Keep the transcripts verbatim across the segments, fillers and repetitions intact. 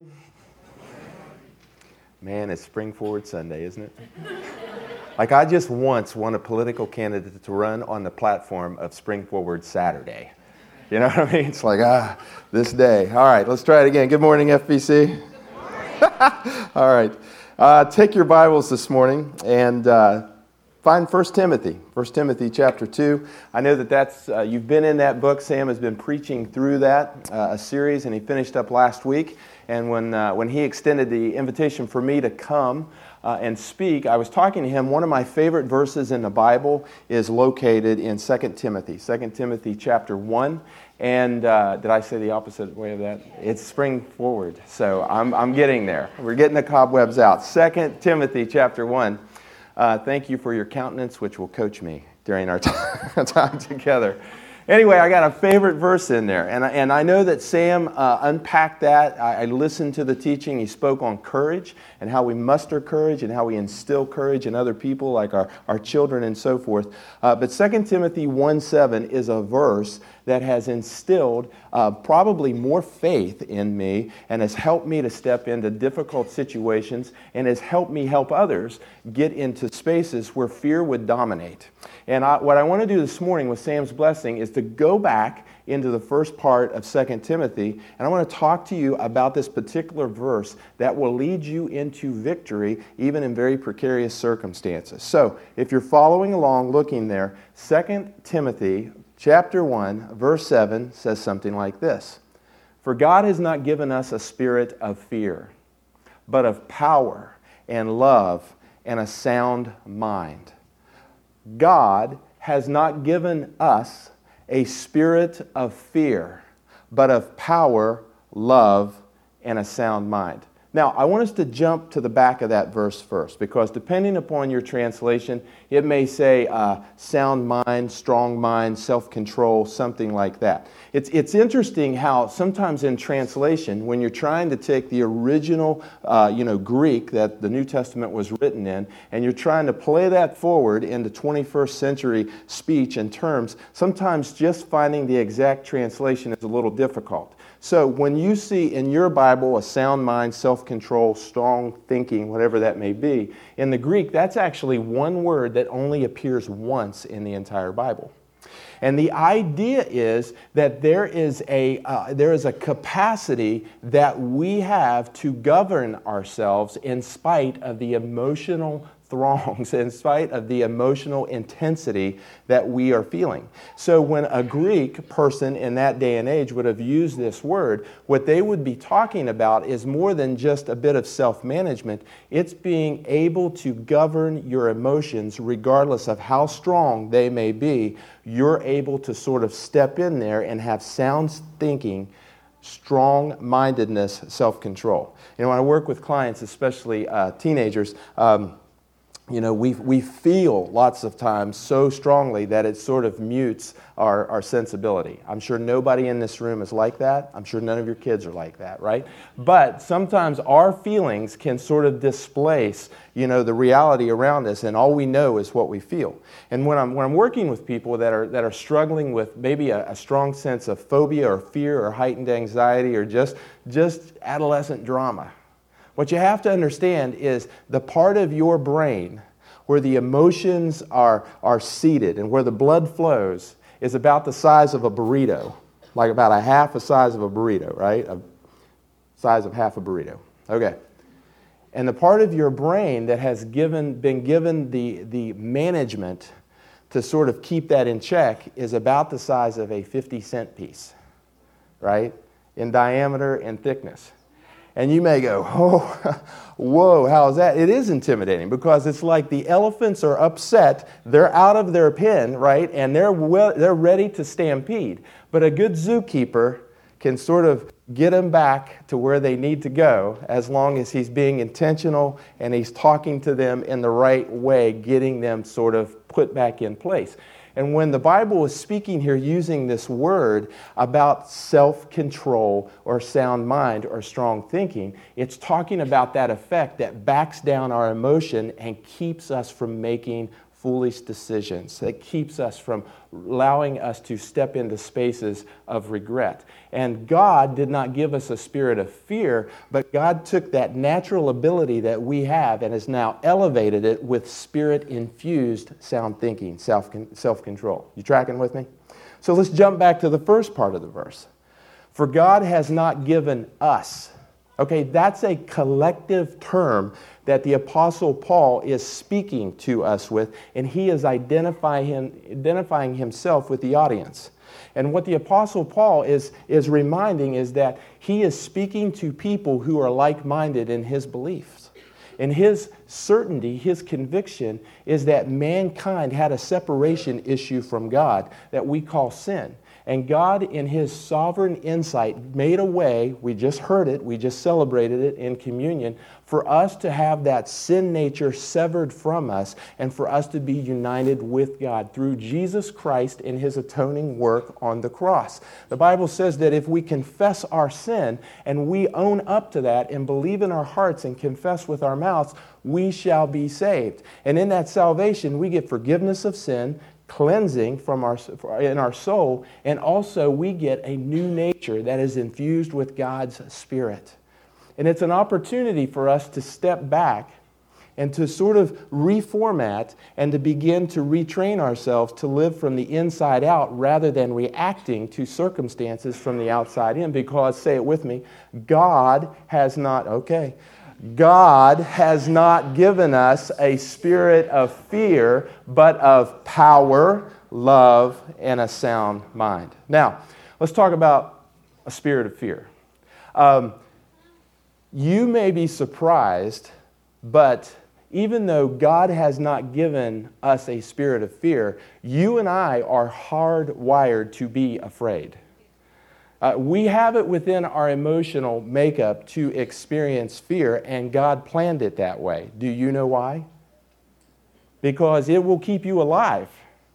Man, it's Spring Forward Sunday, isn't it? Like, I just once want a political candidate to run on the platform of Spring Forward Saturday. You know what I mean? It's like, ah, this day. All right, let's try it again. Good morning, F B C. All right. Uh, take your Bibles this morning and uh, find First Timothy. First Timothy chapter two. I know that that's, uh, you've been in that book. Sam has been preaching through that, uh, a series, and he finished up last week. And when uh, when he extended the invitation for me to come uh, and speak, I was talking to him. One of my favorite verses in the Bible is located in Second Timothy. Second Timothy chapter one. And uh, did I say the opposite way of that? It's Spring Forward. So I'm I'm getting there. We're getting the cobwebs out. Second Timothy chapter one. Uh, thank you for your countenance, which will coach me during our time, time together. Anyway, I got a favorite verse in there, and I, and I know that Sam uh, unpacked that. I, I listened to the teaching. He spoke on courage and how we muster courage and how we instill courage in other people, like our, our children and so forth. Uh, but Second Timothy one seven is a verse that has instilled uh, probably more faith in me and has helped me to step into difficult situations and has helped me help others get into spaces where fear would dominate. And I, what I want to do this morning with Sam's blessing is to go back into the first part of Second Timothy, and I want to talk to you about this particular verse that will lead you into victory even in very precarious circumstances. So, if you're following along, looking there, Second Timothy chapter one, verse seven says something like this. For God has not given us a spirit of fear, but of power and love and a sound mind. God has not given us a spirit of fear, but of power, love, and a sound mind. Now, I want us to jump to the back of that verse first, because depending upon your translation, it may say uh, sound mind, strong mind, self-control, something like that. It's it's interesting how sometimes in translation, when you're trying to take the original uh, you know, Greek that the New Testament was written in, and you're trying to play that forward into twenty-first century speech and terms, sometimes just finding the exact translation is a little difficult. So when you see in your Bible a sound mind, self-control, strong thinking, whatever that may be, in the Greek, that's actually one word that only appears once in the entire Bible. And the idea is that there is a uh, there is a capacity that we have to govern ourselves in spite of the emotional throngs, in spite of the emotional intensity that we are feeling. So when a Greek person in that day and age would have used this word, what they would be talking about is more than just a bit of self-management. It's being able to govern your emotions regardless of how strong they may be. You're able to sort of step in there and have sound thinking, strong-mindedness, self-control. You know, when I work with clients, especially uh, teenagers, um, You know, we we feel lots of times so strongly that it sort of mutes our, our sensibility. I'm sure nobody in this room is like that. I'm sure none of your kids are like that, right? But sometimes our feelings can sort of displace, you know, the reality around us, and all we know is what we feel. And when I'm when I'm working with people that are that are struggling with maybe a, a strong sense of phobia or fear or heightened anxiety or just just adolescent drama, what you have to understand is the part of your brain where the emotions are, are seated and where the blood flows is about the size of a burrito, like about a half the size of a burrito, right? A size of half a burrito. Okay. And the part of your brain that has given been given the, the management to sort of keep that in check is about the size of a fifty cent piece, right? In diameter and thickness. And you may go, oh, whoa, how is that? It is intimidating because it's like the elephants are upset. They're out of their pen, right? And they're well, they're ready to stampede. But a good zookeeper can sort of get them back to where they need to go as long as he's being intentional and he's talking to them in the right way, getting them sort of put back in place. And when the Bible is speaking here using this word about self-control or sound mind or strong thinking, it's talking about that effect that backs down our emotion and keeps us from making foolish decisions. That keeps us from allowing us to step into spaces of regret. And God did not give us a spirit of fear, but God took that natural ability that we have and has now elevated it with spirit-infused sound thinking, self, self-control. You tracking with me? So let's jump back to the first part of the verse. For God has not given us. Okay, that's a collective term that the Apostle Paul is speaking to us with, and he is identifying, him, identifying himself with the audience. And what the Apostle Paul is, is reminding is that he is speaking to people who are like-minded in his beliefs. And his certainty, his conviction, is that mankind had a separation issue from God that we call sin. And God, in His sovereign insight, made a way, we just heard it, we just celebrated it in communion, for us to have that sin nature severed from us and for us to be united with God through Jesus Christ in His atoning work on the cross. The Bible says that if we confess our sin and we own up to that and believe in our hearts and confess with our mouths, we shall be saved. And in that salvation, we get forgiveness of sin, cleansing from our in our soul, and also we get a new nature that is infused with God's Spirit. And it's an opportunity for us to step back and to sort of reformat and to begin to retrain ourselves to live from the inside out rather than reacting to circumstances from the outside in. Because, say it with me, God has not, okay, God has not given us a spirit of fear, but of power, love, and a sound mind. Now, let's talk about a spirit of fear. Um, you may be surprised, but even though God has not given us a spirit of fear, you and I are hardwired to be afraid. Uh, we have it within our emotional makeup to experience fear, and God planned it that way. Do you know why? Because it will keep you alive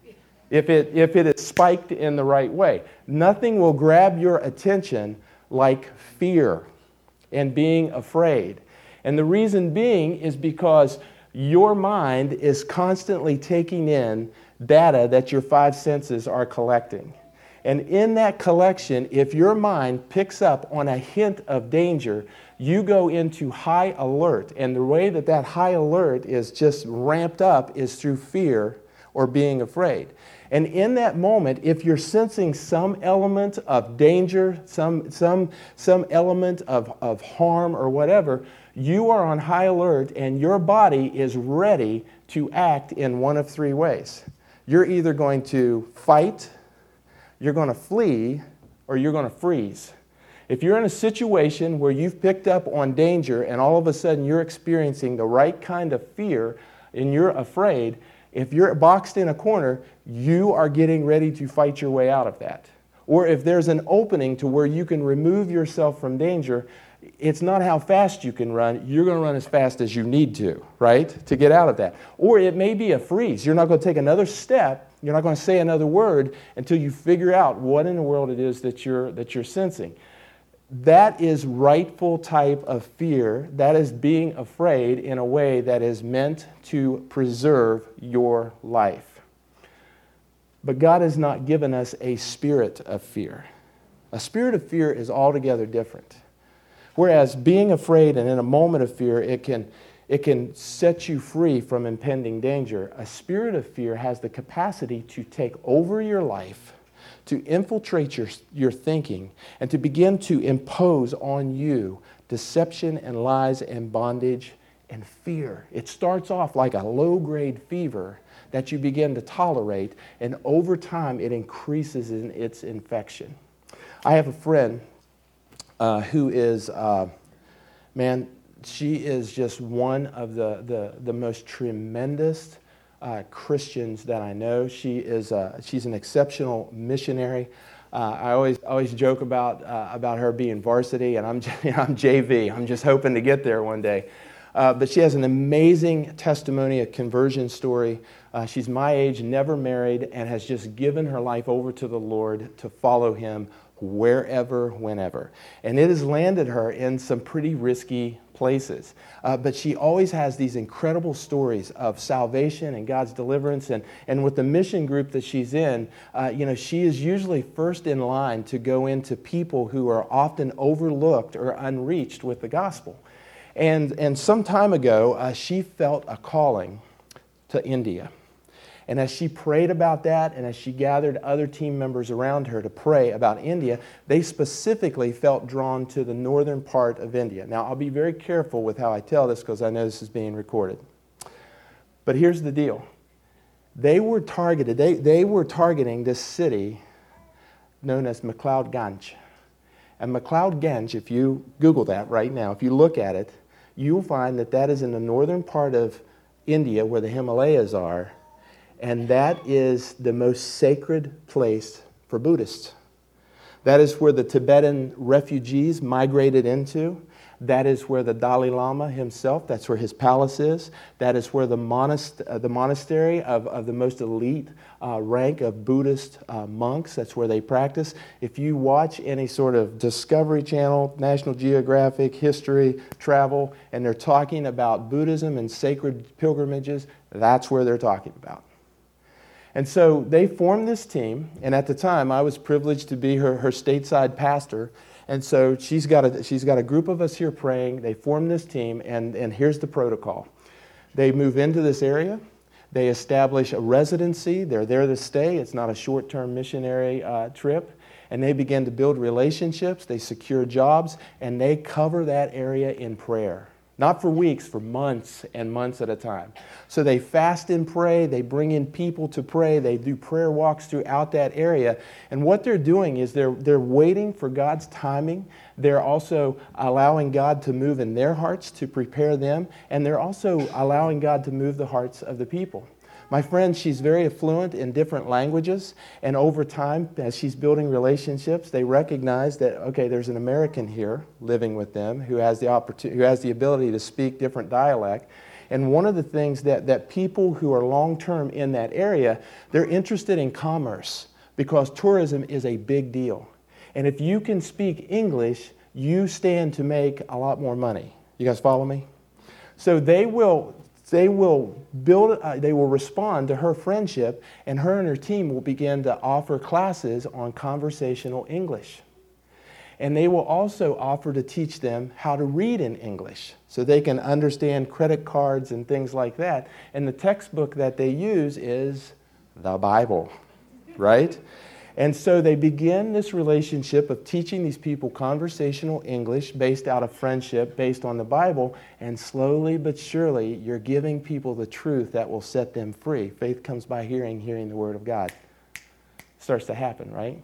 if it, if it is spiked in the right way. Nothing will grab your attention like fear and being afraid. And the reason being is because your mind is constantly taking in data that your five senses are collecting. And in that collection, if your mind picks up on a hint of danger, you go into high alert. And the way that that high alert is just ramped up is through fear or being afraid. And in that moment, if you're sensing some element of danger, some, some, some element of, of harm or whatever, you are on high alert and your body is ready to act in one of three ways. You're either going to fight, you're going to flee, or you're going to freeze. If you're in a situation where you've picked up on danger and all of a sudden you're experiencing the right kind of fear and you're afraid, if you're boxed in a corner, you are getting ready to fight your way out of that. Or if there's an opening to where you can remove yourself from danger, it's not how fast you can run. You're going to run as fast as you need to, right, to get out of that. Or it may be a freeze. You're not going to take another step. You're not going to say another word until you figure out what in the world it is that you're that you're sensing. That is rightful type of fear. That is being afraid in a way that is meant to preserve your life. But God has not given us a spirit of fear. A spirit of fear is altogether different. Whereas being afraid and in a moment of fear, it can It can set you free from impending danger. A spirit of fear has the capacity to take over your life, to infiltrate your, your thinking, and to begin to impose on you deception and lies and bondage and fear. It starts off like a low-grade fever that you begin to tolerate, and over time it increases in its infection. I have a friend uh, who is, uh, man, she is just one of the, the, the most tremendous uh, Christians that I know. She is uh, she's an exceptional missionary. Uh, I always always joke about uh, about her being varsity, and I'm I'm J V. I'm just hoping to get there one day. Uh, but she has an amazing testimony, a conversion story. Uh, she's my age, never married, and has just given her life over to the Lord to follow Him wherever, whenever. And it has landed her in some pretty risky places. Uh, but she always has these incredible stories of salvation and God's deliverance. And, and with the mission group that she's in, uh, you know, she is usually first in line to go into people who are often overlooked or unreached with the gospel. And, and some time ago, uh, she felt a calling to India. And as she prayed about that, and as she gathered other team members around her to pray about India, they specifically felt drawn to the northern part of India. Now, I'll be very careful with how I tell this because I know this is being recorded. But here's the deal. They were targeted, they, they were targeting this city known as McLeodganj. And McLeodganj, if you Google that right now, if you look at it, you'll find that that is in the northern part of India where the Himalayas are. And that is the most sacred place for Buddhists. That is where the Tibetan refugees migrated into. That is where the Dalai Lama himself, that's where his palace is. That is where the, monast- uh, the monastery of, of the most elite uh, rank of Buddhist uh, monks, that's where they practice. If you watch any sort of Discovery Channel, National Geographic, history, travel, and they're talking about Buddhism and sacred pilgrimages, that's where they're talking about. And so they formed this team, and at the time I was privileged to be her, her stateside pastor. And so she's got a she's got a group of us here praying. They form this team, and, and here's the protocol. They move into this area. They establish a residency. They're there to stay. It's not a short-term missionary uh, trip. And they begin to build relationships. They secure jobs, and they cover that area in prayer. Not for weeks, for months and months at a time. So they fast and pray. They bring in people to pray. They do prayer walks throughout that area. And what they're doing is they're, they're waiting for God's timing. They're also allowing God to move in their hearts to prepare them. And they're also allowing God to move the hearts of the people. My friend, she's very fluent in different languages, and over time, as she's building relationships, they recognize that, okay, there's an American here living with them who has the opportunity, who has the ability to speak different dialect. And one of the things that, that people who are long-term in that area, they're interested in commerce because tourism is a big deal. And if you can speak English, you stand to make a lot more money. You guys follow me? So they will... They will build. Uh, they will respond to her friendship, and her and her team will begin to offer classes on conversational English. And they will also offer to teach them how to read in English so they can understand credit cards and things like that. And the textbook that they use is the Bible, right? And so they begin this relationship of teaching these people conversational English based out of friendship, based on the Bible, and slowly but surely you're giving people the truth that will set them free. Faith comes by hearing, hearing the Word of God. Starts to happen, right?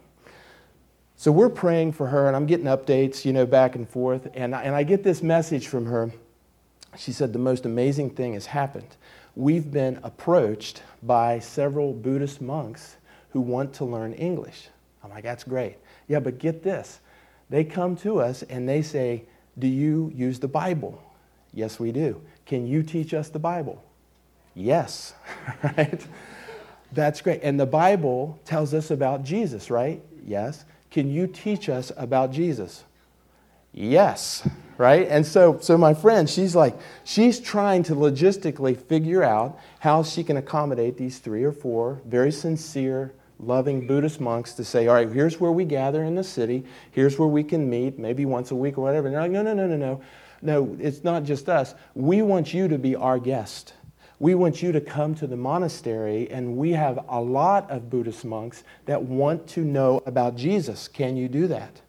So we're praying for her, and I'm getting updates, you know, back and forth, and I, and I get this message from her. She said, the most amazing thing has happened. We've been approached by several Buddhist monks who want to learn English. I'm like, that's great. Yeah, but get this. They come to us and they say, do you use the Bible? Yes, we do. Can you teach us the Bible? Yes, right? That's great. And the Bible tells us about Jesus, right? Yes. Can you teach us about Jesus? Yes, right? And so, so my friend, she's like, she's trying to logistically figure out how she can accommodate these three or four very sincere, loving Buddhist monks to say, all right, here's where we gather in the city. Here's where we can meet, maybe once a week or whatever. And they're like, no, no, no, no, no. No, it's not just us. We want you to be our guest. We want you to come to the monastery, and we have a lot of Buddhist monks that want to know about Jesus. Can you do that?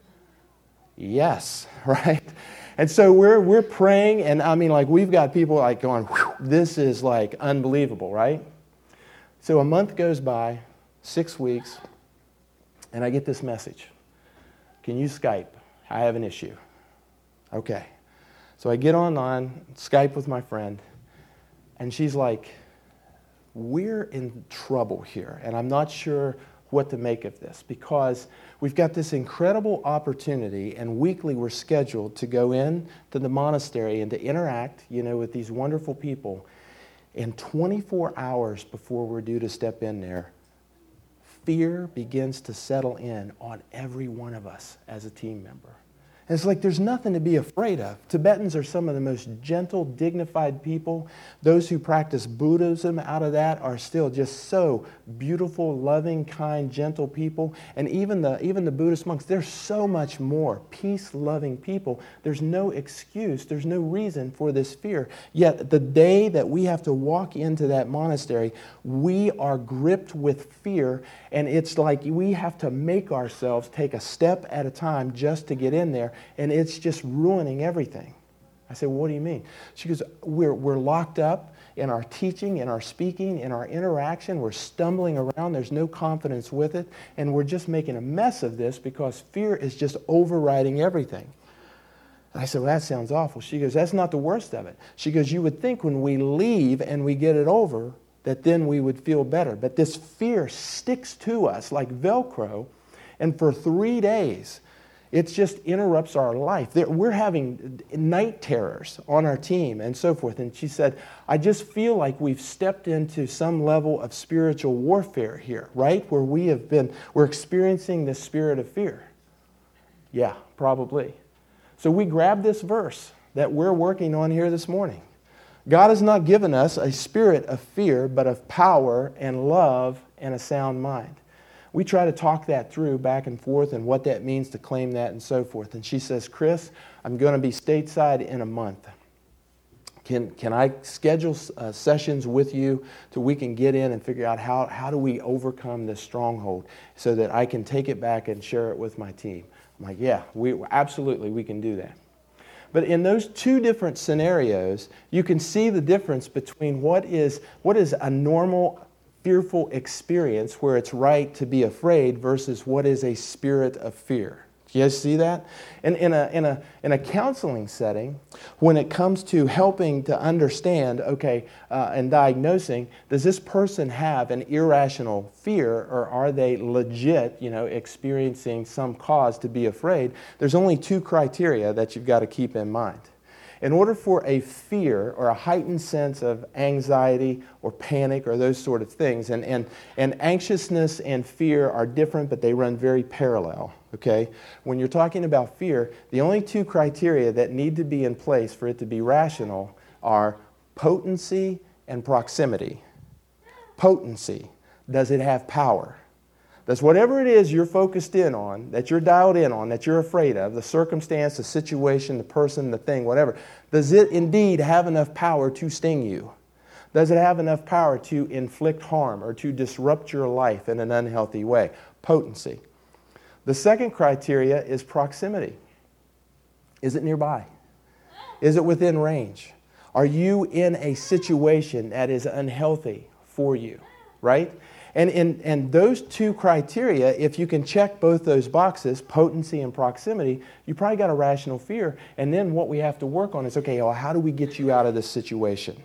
Yes, right? And so we're we're praying, and I mean, like, we've got people like going, whew, this is like unbelievable, right? So a month goes by, six weeks, and I get this message. Can you Skype? I have an issue. Okay. So I get online, Skype with my friend, and she's like, we're in trouble here, and I'm not sure what to make of this, because we've got this incredible opportunity, and weekly we're scheduled to go in to the monastery and to interact, you know, with these wonderful people. And twenty-four hours before we're due to step in there, fear begins to settle in on every one of us as a team member. And it's like there's nothing to be afraid of. Tibetans are some of the most gentle, dignified people. Those who practice Buddhism out of that are still just so beautiful, loving, kind, gentle people. And even the, even the Buddhist monks, they're so much more peace-loving people. There's no excuse, there's no reason for this fear. Yet the day that we have to walk into that monastery, we are gripped with fear, and it's like we have to make ourselves take a step at a time just to get in there. And it's just ruining everything. I said, well, what do you mean? She goes, we're, we're locked up in our teaching, in our speaking, in our interaction. We're stumbling around. There's no confidence with it. And we're just making a mess of this because fear is just overriding everything. And I said, well, that sounds awful. She goes, that's not the worst of it. She goes, you would think when we leave and we get it over, that then we would feel better. But this fear sticks to us like Velcro. And for three days, it just interrupts our life. We're having night terrors on our team and so forth. And she said, I just feel like we've stepped into some level of spiritual warfare here, right? Where we have been, we're experiencing the spirit of fear. Yeah, probably. So we grabbed this verse that we're working on here this morning. God has not given us a spirit of fear, but of power and love and a sound mind. We try to talk that through back and forth and what that means to claim that and so forth. And she says, Chris, I'm going to be stateside in a month. Can, can I schedule uh, sessions with you so we can get in and figure out how, how do we overcome this stronghold so that I can take it back and share it with my team? I'm like, yeah, we, absolutely, we can do that. But in those two different scenarios, you can see the difference between what is, what is a normal fearful experience where it's right to be afraid versus what is a spirit of fear. Do you guys see that? And in a, in a, in a counseling setting, when it comes to helping to understand, okay, uh, and diagnosing, does this person have an irrational fear or are they legit, you know, experiencing some cause to be afraid? There's only two criteria that you've got to keep in mind. In order for a fear or a heightened sense of anxiety or panic or those sort of things, and, and, and anxiousness and fear are different, but they run very parallel, okay? When you're talking about fear, the only two criteria that need to be in place for it to be rational are potency and proximity. Potency. Does it have power? Does whatever it is you're focused in on, that you're dialed in on, that you're afraid of, the circumstance, the situation, the person, the thing, whatever, does it indeed have enough power to sting you? Does it have enough power to inflict harm or to disrupt your life in an unhealthy way? Potency. The second criteria is proximity. Is it nearby? Is it within range? Are you in a situation that is unhealthy for you, right? And, and, and those two criteria, if you can check both those boxes, potency and proximity, you probably got a rational fear. And then what we have to work on is, okay, well, how do we get you out of this situation?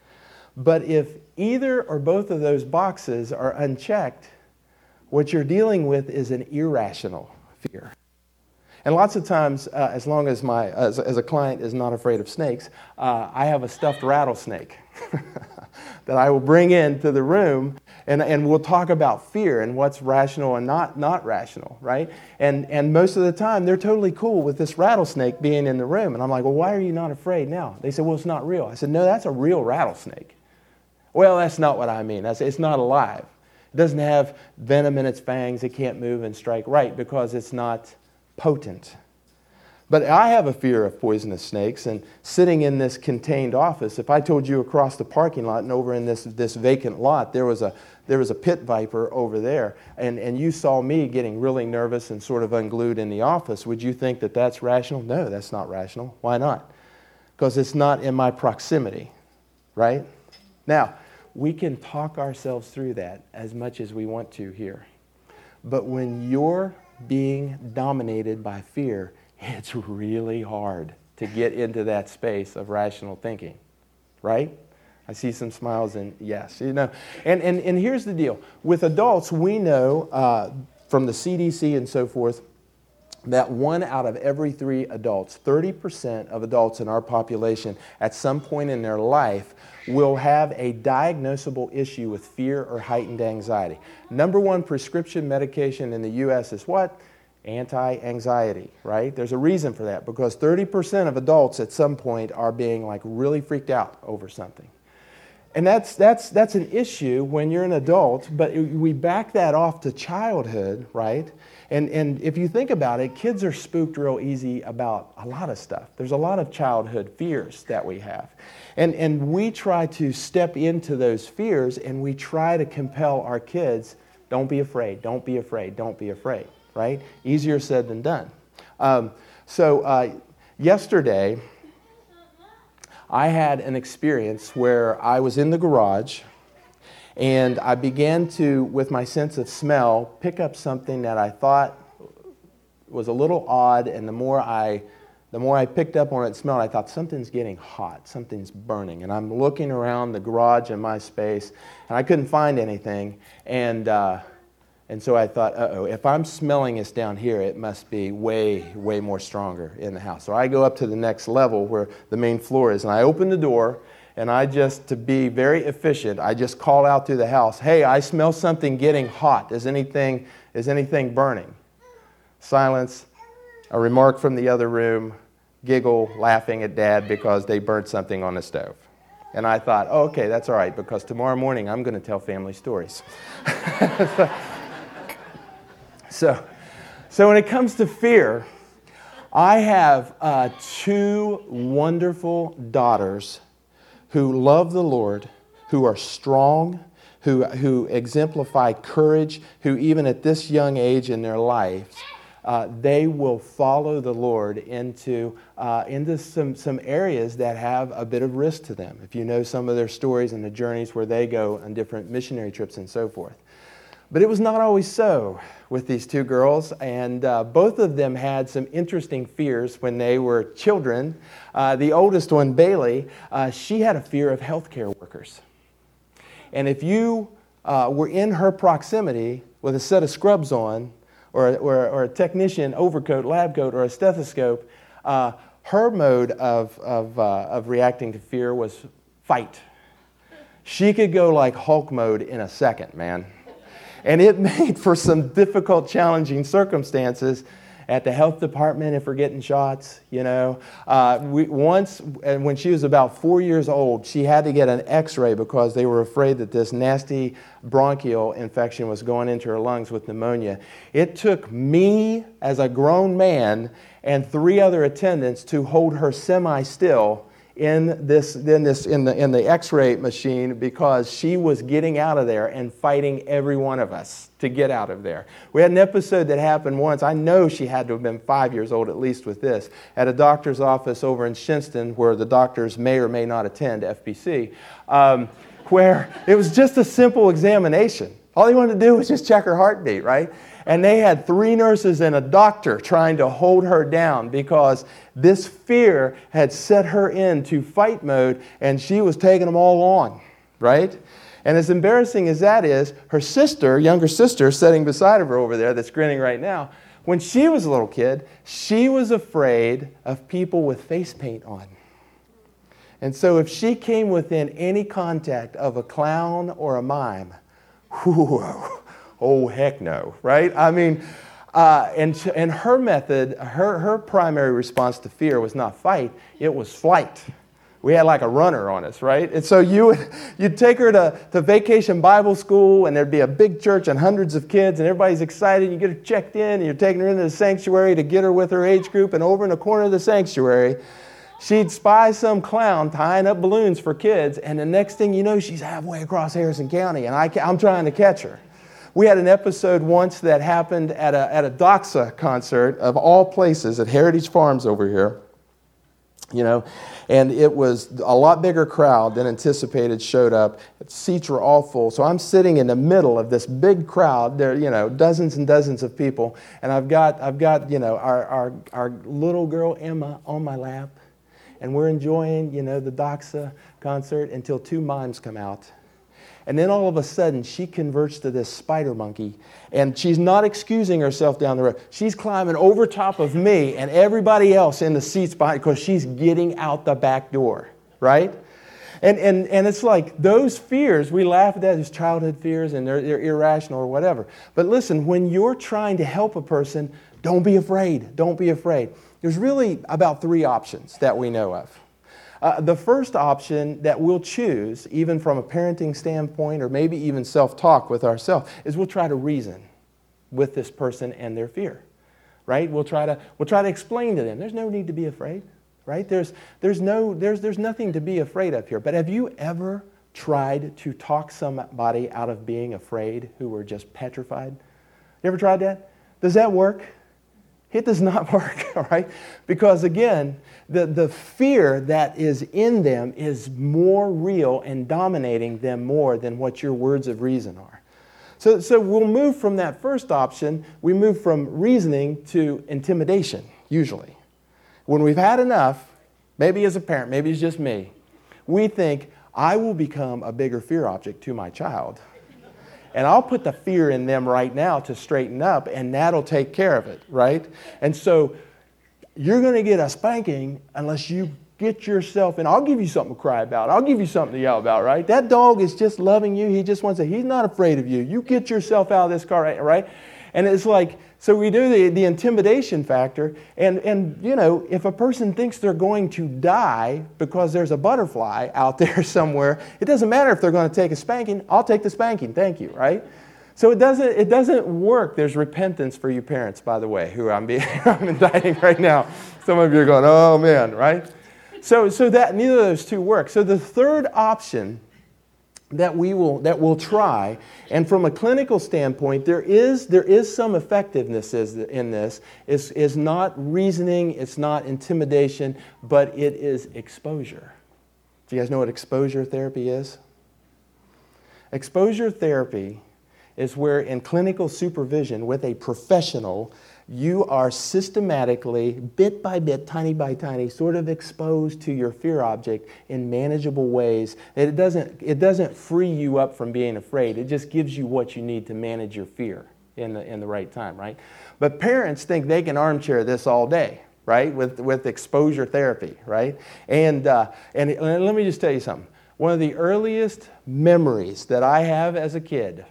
But if either or both of those boxes are unchecked, what you're dealing with is an irrational fear. And lots of times, uh, as long as my as, as a client is not afraid of snakes, uh, I have a stuffed rattlesnake that I will bring into the room, and, and we'll talk about fear and what's rational and not, not rational, right? And, and most of the time, they're totally cool with this rattlesnake being in the room. And I'm like, well, why are you not afraid now? They said, well, it's not real. I said, no, that's a real rattlesnake. Well, that's not what I mean. I said, it's not alive. It doesn't have venom in its fangs. It can't move and strike right because it's not potent. But I have a fear of poisonous snakes, and sitting in this contained office, if I told you across the parking lot and over in this, this vacant lot, there was a there was a pit viper over there, and, and you saw me getting really nervous and sort of unglued in the office, would you think that that's rational? No, that's not rational. Why not? Because it's not in my proximity, right? Now, we can talk ourselves through that as much as we want to here. But when you're being dominated by fear, it's really hard to get into that space of rational thinking, right? I see some smiles and yes, you know. And, and, and here's the deal. With adults, we know uh, from the C D C and so forth that one out of every three adults, thirty percent of adults in our population at some point in their life will have a diagnosable issue with fear or heightened anxiety. Number one prescription medication in the U S is what? Anti-anxiety, right? There's a reason for that, because thirty percent of adults at some point are being like really freaked out over something. And that's, that's, that's an issue when you're an adult, but we back that off to childhood, right? And, and if you think about it, kids are spooked real easy about a lot of stuff. There's a lot of childhood fears that we have. And, and we try to step into those fears, and we try to compel our kids, don't be afraid, don't be afraid, don't be afraid, right? Easier said than done. Um, so uh, yesterday, I had an experience where I was in the garage and I began to, with my sense of smell, pick up something that I thought was a little odd, and the more I the more I picked up on it and smelled, I thought something's getting hot, something's burning. And I'm looking around the garage in my space and I couldn't find anything, and uh, And so I thought, uh-oh, if I'm smelling this down here, it must be way, way more stronger in the house. So I go up to the next level where the main floor is, and I open the door, and I just, to be very efficient, I just call out through the house, hey, I smell something getting hot. Is anything, is anything burning? Silence, a remark from the other room, giggle, laughing at Dad because they burnt something on the stove. And I thought, oh, okay, that's all right, because tomorrow morning I'm going to tell family stories. so, So, so when it comes to fear, I have uh, two wonderful daughters who love the Lord, who are strong, who, who exemplify courage, who even at this young age in their lives, uh, they will follow the Lord into, uh, into some, some areas that have a bit of risk to them. If you know some of their stories and the journeys where they go on different missionary trips and so forth. But it was not always so with these two girls, and uh, both of them had some interesting fears when they were children. Uh, the oldest one, Bailey, uh, she had a fear of healthcare workers. And if you uh, were in her proximity with a set of scrubs on, or, or, or a technician overcoat, lab coat, or a stethoscope, uh, her mode of, of, uh, of reacting to fear was fight. She could go like Hulk mode in a second, man. And it made for some difficult, challenging circumstances at the health department if we're getting shots, you know. Uh, we, once, and when she was about four years old, she had to get an x-ray because they were afraid that this nasty bronchial infection was going into her lungs with pneumonia. It took me, as a grown man, and three other attendants to hold her semi-still in this, in this, in the, in the X-ray machine, because she was getting out of there and fighting every one of us to get out of there. We had an episode that happened once. I know she had to have been five years old at least with this, at a doctor's office over in Shinston, where the doctors may or may not attend F P C, um, where it was just a simple examination. All they wanted to do was just check her heartbeat, right? And they had three nurses and a doctor trying to hold her down because this fear had set her into fight mode, and she was taking them all on, right? And as embarrassing as that is, her sister, younger sister, sitting beside of her over there that's grinning right now, when she was a little kid, she was afraid of people with face paint on. And so if she came within any contact of a clown or a mime, whew, oh, heck no, right? I mean, uh, and, and her method, her, her primary response to fear was not fight, it was flight. We had like a runner on us, right? And so you would, you'd take her to, to Vacation Bible School, and there'd be a big church and hundreds of kids, and everybody's excited. You get her checked in, and you're taking her into the sanctuary to get her with her age group, and over in the corner of the sanctuary, she'd spy some clown tying up balloons for kids, and the next thing you know, she's halfway across Harrison County, and I, I'm trying to catch her. We had an episode once that happened at a, at a Doxa concert, of all places, at Heritage Farms over here. You know, and it was a lot bigger crowd than anticipated showed up. Seats were all full. So I'm sitting in the middle of this big crowd. There, you know, dozens and dozens of people. And I've got, I've got, you know, our, our, our little girl Emma on my lap. And we're enjoying, you know, the Doxa concert until two mimes come out. And then all of a sudden, she converts to this spider monkey, and she's not excusing herself down the road. She's climbing over top of me and everybody else in the seats behind because she's getting out the back door, right? And, and, and it's like those fears, we laugh at that as childhood fears and they're, they're irrational or whatever. But listen, when you're trying to help a person, don't be afraid. Don't be afraid. There's really about three options that we know of. Uh, the first option that we'll choose, even from a parenting standpoint or maybe even self-talk with ourselves, is we'll try to reason with this person and their fear, right? We'll try to, we'll try to explain to them, there's no need to be afraid, right? There's, there's, no, there's, there's nothing to be afraid of here. But have you ever tried to talk somebody out of being afraid who were just petrified? You ever tried that? Does that work? It does not work, all right? Because again, the, the fear that is in them is more real and dominating them more than what your words of reason are. So, so we'll move from that first option, we move from reasoning to intimidation, usually. When we've had enough, maybe as a parent, maybe it's just me, we think, I will become a bigger fear object to my child. And I'll put the fear in them right now to straighten up, and that'll take care of it, right? And so you're going to get a spanking unless you get yourself, and I'll give you something to cry about. I'll give you something to yell about, right? That dog is just loving you. He just wants to, he's not afraid of you. You get yourself out of this car, right? And it's like, so we do the, the intimidation factor, and, and, you know, if a person thinks they're going to die because there's a butterfly out there somewhere, it doesn't matter if they're going to take a spanking. I'll take the spanking, thank you, right? So it doesn't, it doesn't work. There's repentance for you parents, by the way, who I'm, being, I'm indicting right now. Some of you are going, oh man, right? So, so that neither of those two work. So the third option that we will that we'll try, and from a clinical standpoint, there is there is some effectiveness in this. Is is not reasoning, it's not intimidation, but it is exposure. Do you guys know what exposure therapy is? Exposure therapy is where in clinical supervision with a professional, you are systematically, bit by bit, tiny by tiny, sort of exposed to your fear object in manageable ways. It doesn't, it doesn't free you up from being afraid. It just gives you what you need to manage your fear in the, in the right time, right? But parents think they can armchair this all day, right, with, with exposure therapy, right? And, uh, and, and let me just tell you something. One of the earliest memories that I have as a kid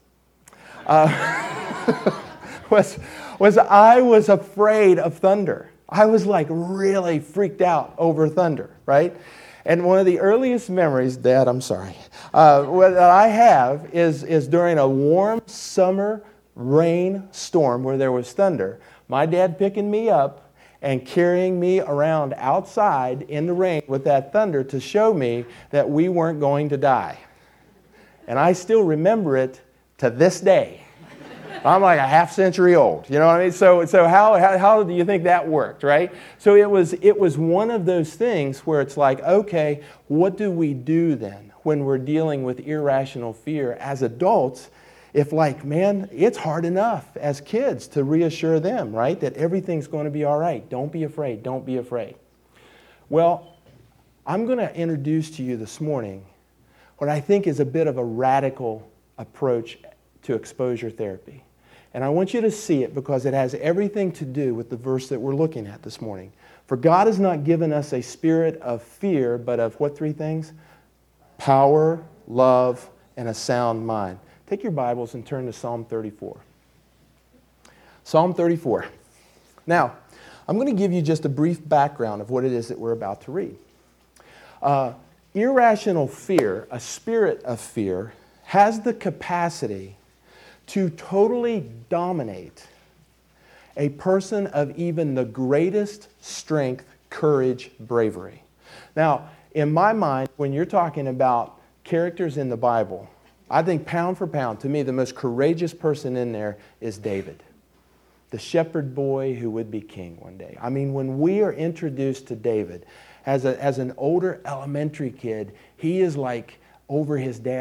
uh, was... was I was afraid of thunder. I was like really freaked out over thunder, right? And one of the earliest memories, Dad, I'm sorry, uh, that I have is, is during a warm summer rain storm where there was thunder, my dad picking me up and carrying me around outside in the rain with that thunder to show me that we weren't going to die. And I still remember it to this day. I'm like a half century old, you know what I mean? So, so how, how how do you think that worked, right? So it was it was one of those things where it's like, okay, what do we do then when we're dealing with irrational fear as adults? If like, man, it's hard enough as kids to reassure them, right, that everything's going to be all right. Don't be afraid. Don't be afraid. Well, I'm going to introduce to you this morning what I think is a bit of a radical approach to exposure therapy. And I want you to see it because it has everything to do with the verse that we're looking at this morning. For God has not given us a spirit of fear, but of what three things? Power, love, and a sound mind. Take your Bibles and turn to Psalm thirty-four. Psalm thirty-four. Now, I'm going to give you just a brief background of what it is that we're about to read. Uh, irrational fear, a spirit of fear, has the capacity to totally dominate a person of even the greatest strength, courage, bravery. Now, in my mind, when you're talking about characters in the Bible, I think pound for pound, to me, the most courageous person in there is David, the shepherd boy who would be king one day. I mean, when we are introduced to David, as, a, as an older elementary kid, he is like over his dad's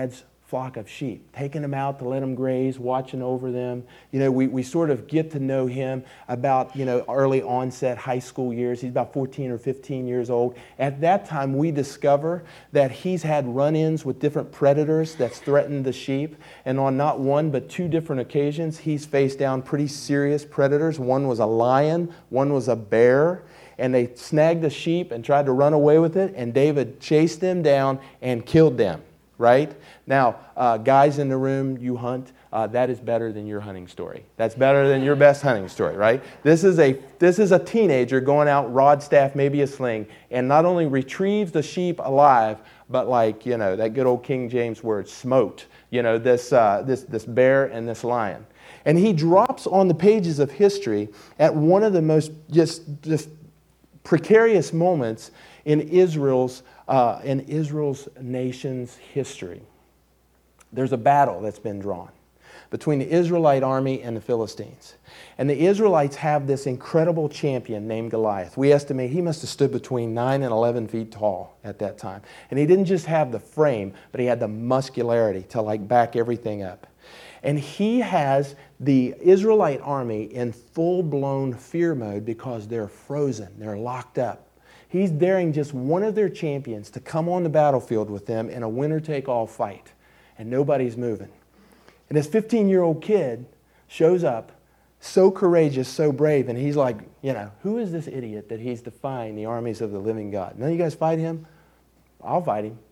flock of sheep, taking them out to let them graze, watching over them. You know, we, we sort of get to know him about, you know, early onset high school years. He's about fourteen or fifteen years old. At that time, we discover that he's had run-ins with different predators that's threatened the sheep. And on not one, but two different occasions, he's faced down pretty serious predators. One was a lion, one was a bear. And they snagged the sheep and tried to run away with it. And David chased them down and killed them. Right? Now, uh, guys in the room, you hunt. Uh, that is better than your hunting story. That's better than your best hunting story, right? This is a this is a teenager going out, rod, staff, maybe a sling, and not only retrieves the sheep alive, but like, you know, that good old King James word, smote, you know, this uh, this this bear and this lion. And he drops on the pages of history at one of the most just just precarious moments in Israel's Uh, in Israel's nation's history. There's a battle that's been drawn between the Israelite army and the Philistines. And the Israelites have this incredible champion named Goliath. We estimate he must have stood between nine and eleven feet tall at that time. And he didn't just have the frame, but he had the muscularity to like back everything up. And he has the Israelite army in full-blown fear mode because they're frozen, they're locked up. He's daring just one of their champions to come on the battlefield with them in a winner-take-all fight. And nobody's moving. And this fifteen-year-old kid shows up, so courageous, so brave, and he's like, you know, who is this idiot that he's defying the armies of the living God? None of you guys fight him? I'll fight him.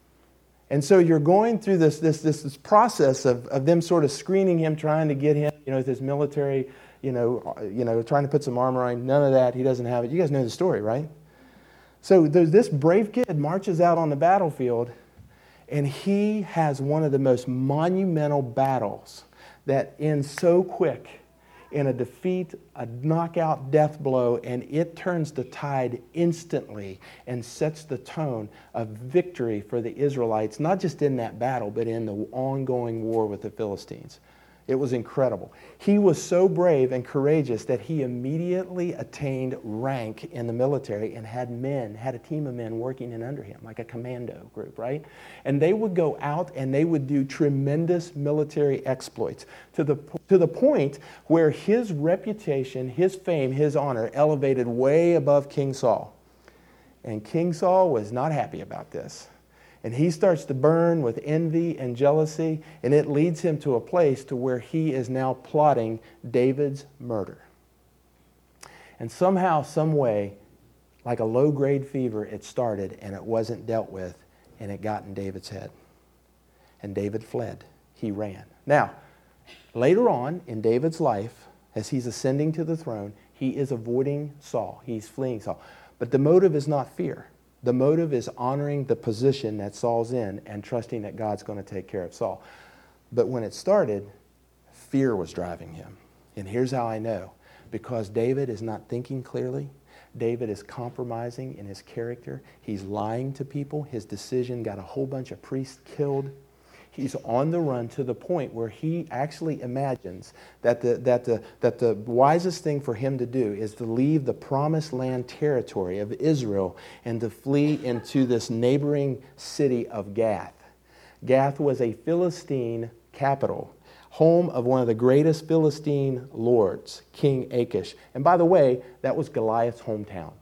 And so you're going through this this this, this process of, of them sort of screening him, trying to get him, you know, with his military, you know, you know, trying to put some armor on. None of that. He doesn't have it. You guys know the story, right? So this brave kid marches out on the battlefield, and he has one of the most monumental battles that ends so quick in a defeat, a knockout death blow, and it turns the tide instantly and sets the tone of victory for the Israelites, not just in that battle, but in the ongoing war with the Philistines. It was incredible. He was so brave and courageous that he immediately attained rank in the military and had men, had a team of men working in under him, like a commando group, right? And they would go out and they would do tremendous military exploits to the, to the point where his reputation, his fame, his honor elevated way above King Saul. And King Saul was not happy about this. And he starts to burn with envy and jealousy, and it leads him to a place to where he is now plotting David's murder. And somehow, some way, like a low-grade fever, it started, and it wasn't dealt with, and it got in David's head. And David fled. He ran. Now, later on in David's life, as he's ascending to the throne, he is avoiding Saul. He's fleeing Saul. But the motive is not fear. The motive is honoring the position that Saul's in and trusting that God's going to take care of Saul. But when it started, fear was driving him. And here's how I know. Because David is not thinking clearly. David is compromising in his character. He's lying to people. His decision got a whole bunch of priests killed. He's on the run to the point where he actually imagines that the, that the, that the wisest thing for him to do is to leave the promised land territory of Israel and to flee into this neighboring city of Gath. Gath was a Philistine capital, home of one of the greatest Philistine lords, King Achish. And by the way, that was Goliath's hometown.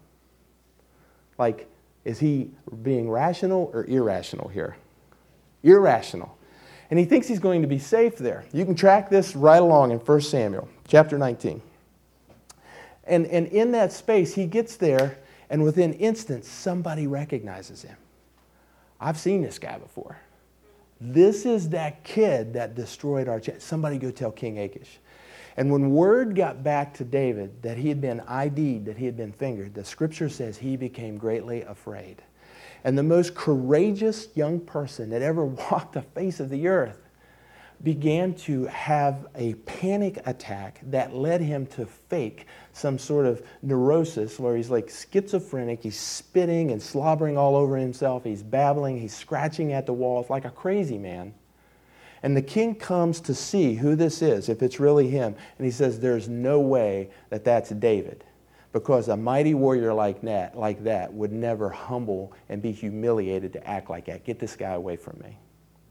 Like, is he being rational or irrational here? Irrational. And he thinks he's going to be safe there. You can track this right along in First Samuel, chapter nineteen. And, and in that space, he gets there, and within instants, somebody recognizes him. I've seen this guy before. This is that kid that destroyed our chance. Somebody go tell King Achish. And when word got back to David that he had been I D'd, that he had been fingered, the scripture says he became greatly afraid. And the most courageous young person that ever walked the face of the earth began to have a panic attack that led him to fake some sort of neurosis where he's like schizophrenic, he's spitting and slobbering all over himself, he's babbling, he's scratching at the walls like a crazy man. And the king comes to see who this is, if it's really him, and he says, there's no way that that's David. Because a mighty warrior like that, like that would never humble and be humiliated to act like that. Get this guy away from me.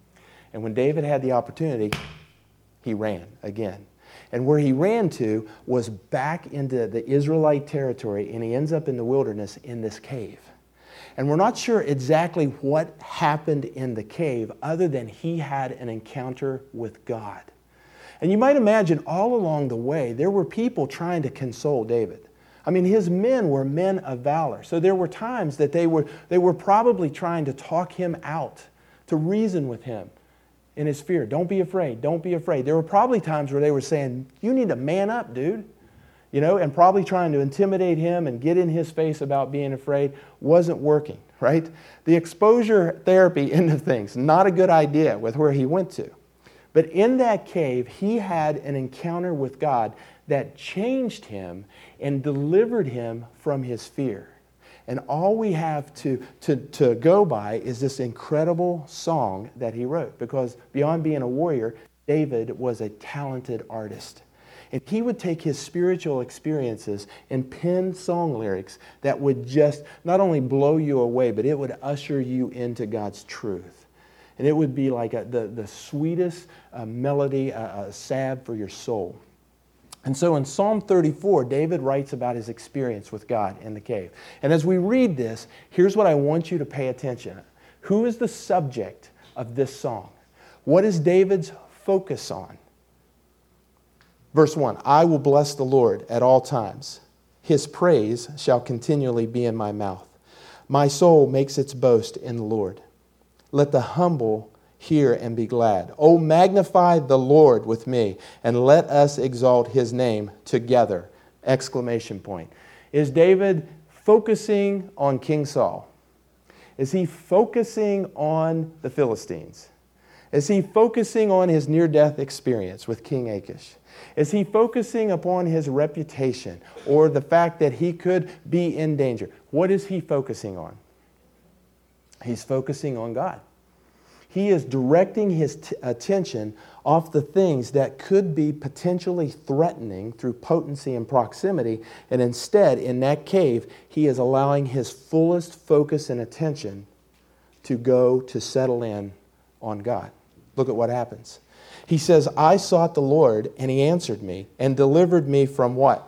And when David had the opportunity, he ran again. And where he ran to was back into the Israelite territory, and he ends up in the wilderness in this cave. And we're not sure exactly what happened in the cave other than he had an encounter with God. And you might imagine all along the way, there were people trying to console David. I mean, his men were men of valor. So there were times that they were, they were probably trying to talk him out, to reason with him in his fear. Don't be afraid. Don't be afraid. There were probably times where they were saying, you need to man up, dude. You know, and probably trying to intimidate him and get in his face about being afraid wasn't working, right? The exposure therapy end of things, not a good idea with where he went to. But in that cave, he had an encounter with God that changed him and delivered him from his fear. And all we have to, to, to go by is this incredible song that he wrote. Because beyond being a warrior, David was a talented artist. And he would take his spiritual experiences and pen song lyrics that would just not only blow you away, but it would usher you into God's truth. And it would be like a, the, the sweetest uh, melody, a, a salve for your soul. And so in Psalm thirty-four, David writes about his experience with God in the cave. And as we read this, here's what I want you to pay attention to. Who is the subject of this song? What is David's focus on? Verse one, I will bless the Lord at all times. His praise shall continually be in my mouth. My soul makes its boast in the Lord. Let the humble hear and be glad. Oh, magnify the Lord with me, and let us exalt his name together. Exclamation point. Is David focusing on King Saul? Is he focusing on the Philistines? Is he focusing on his near-death experience with King Achish? Is he focusing upon his reputation or the fact that he could be in danger? What is he focusing on? He's focusing on God. He is directing his t- attention off the things that could be potentially threatening through potency and proximity, and instead, in that cave, he is allowing his fullest focus and attention to go to settle in on God. Look at what happens. He says, I sought the Lord, and he answered me, and delivered me from what?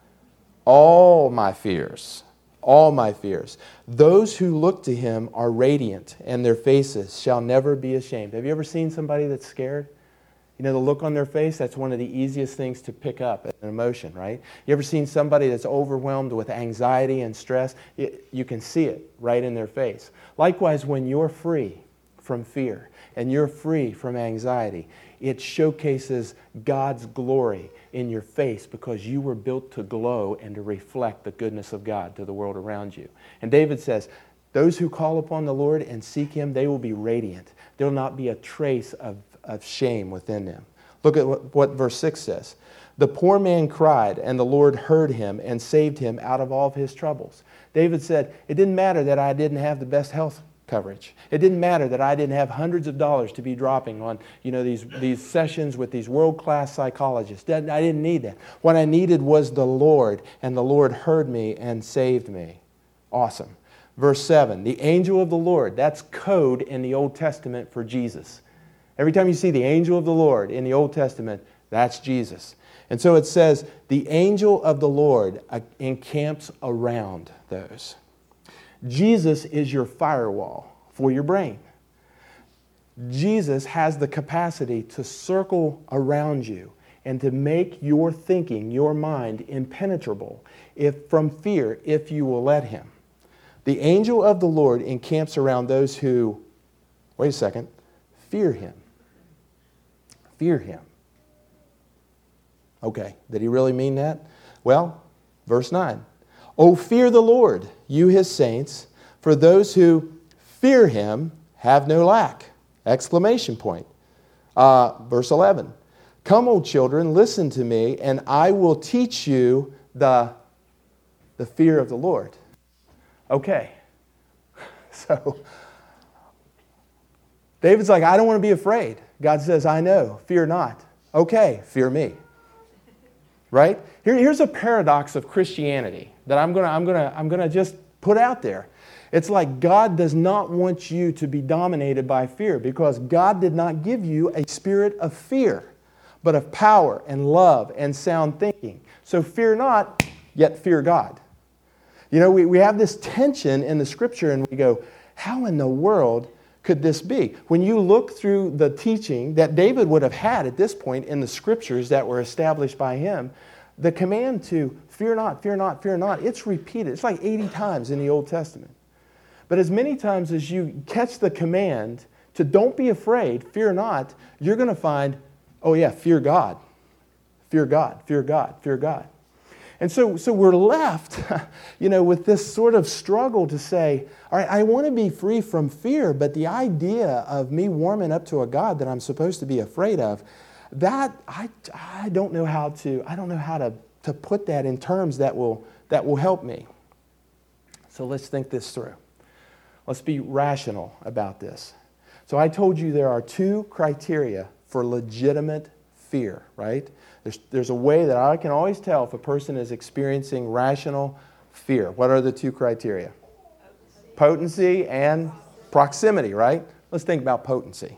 All my fears. All my fears. Those who look to him are radiant, and their faces shall never be ashamed. Have you ever seen somebody that's scared? You know, the look on their face, that's one of the easiest things to pick up, an emotion, right? You ever seen somebody that's overwhelmed with anxiety and stress? You can see it right in their face. Likewise, when you're free from fear and you're free from anxiety, it showcases God's glory in your face because you were built to glow and to reflect the goodness of God to the world around you. And David says, those who call upon the Lord and seek him, they will be radiant. There will not be a trace of, of shame within them. Look at what, what verse six says. The poor man cried, and the Lord heard him and saved him out of all of his troubles. David said, it didn't matter that I didn't have the best health coverage. It didn't matter that I didn't have hundreds of dollars to be dropping on, you know, these, these sessions with these world-class psychologists. I didn't need that. What I needed was the Lord, and the Lord heard me and saved me. Awesome. Verse seven, the angel of the Lord. That's code in the Old Testament for Jesus. Every time you see the angel of the Lord in the Old Testament, that's Jesus. And so it says, the angel of the Lord encamps around those. Jesus is your firewall for your brain. Jesus has the capacity to circle around you and to make your thinking, your mind, impenetrable if from fear, if you will let him. The angel of the Lord encamps around those who, wait a second, fear him. Fear him. Okay, did he really mean that? Well, verse nine. Oh, fear the Lord, you his saints, for those who fear him have no lack. Exclamation point. Uh, verse eleven. Come, O children, listen to me, and I will teach you the, the fear of the Lord. Okay. So, David's like, I don't want to be afraid. God says, I know, fear not. Okay, fear me. Right? Here, here's a paradox of Christianity that I'm gonna, I'm gonna, I'm gonna just put out there. It's like God does not want you to be dominated by fear, because God did not give you a spirit of fear, but of power and love and sound thinking. So fear not, yet fear God. You know, we, we have this tension in the Scripture, and we go, how in the world could this be? When you look through the teaching that David would have had at this point in the Scriptures that were established by him, the command to fear not, fear not, fear not, it's repeated. It's like eighty times in the Old Testament. But as many times as you catch the command to don't be afraid, fear not, you're going to find, oh yeah, fear God. Fear God, fear God, fear God. And so, so we're left, you know, with this sort of struggle to say, all right, I want to be free from fear, but the idea of me warming up to a God that I'm supposed to be afraid of, that I, I don't know how to, I don't know how to, to put that in terms that will, that will help me. So let's think this through. Let's be rational about this. So I told you there are two criteria for legitimate fear, right? There's, there's a way that I can always tell if a person is experiencing rational fear. What are the two criteria? Potency and proximity, right? Let's think about potency.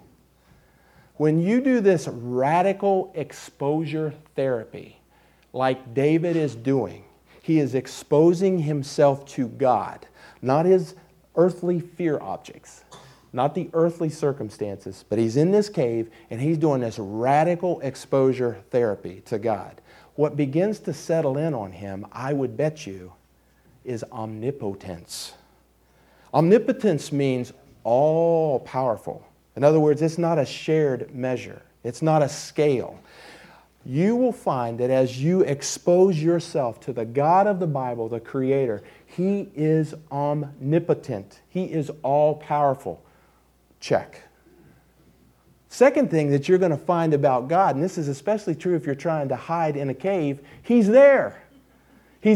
When you do this radical exposure therapy, like David is doing, he is exposing himself to God, not his earthly fear objects, not the earthly circumstances, but he's in this cave and he's doing this radical exposure therapy to God. What begins to settle in on him, I would bet you, is omnipotence. Omnipotence means all powerful. In other words, it's not a shared measure. It's not a scale. You will find that as you expose yourself to the God of the Bible, the Creator, He is omnipotent. He is all-powerful. Check. Second thing that you're going to find about God, and this is especially true if you're trying to hide in a cave, He's there. He's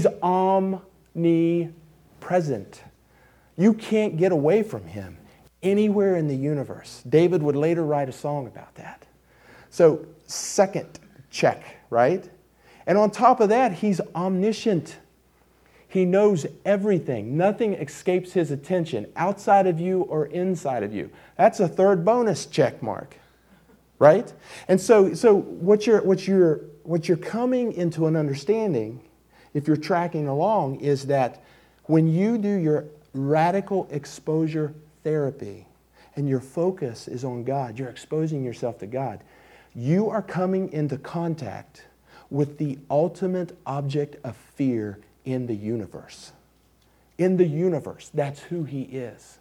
omnipresent. You can't get away from Him anywhere in the universe. David would later write a song about that. So, second check, right? And on top of that, He's omniscient. He knows everything. Nothing escapes His attention, outside of you or inside of you. That's a third bonus check mark, right? And so, so what you're, what you're, what you're coming into an understanding, if you're tracking along, is that when you do your radical exposure therapy and your focus is on God, you're exposing yourself to God, you are coming into contact with the ultimate object of fear in the universe. In the universe, that's who He is.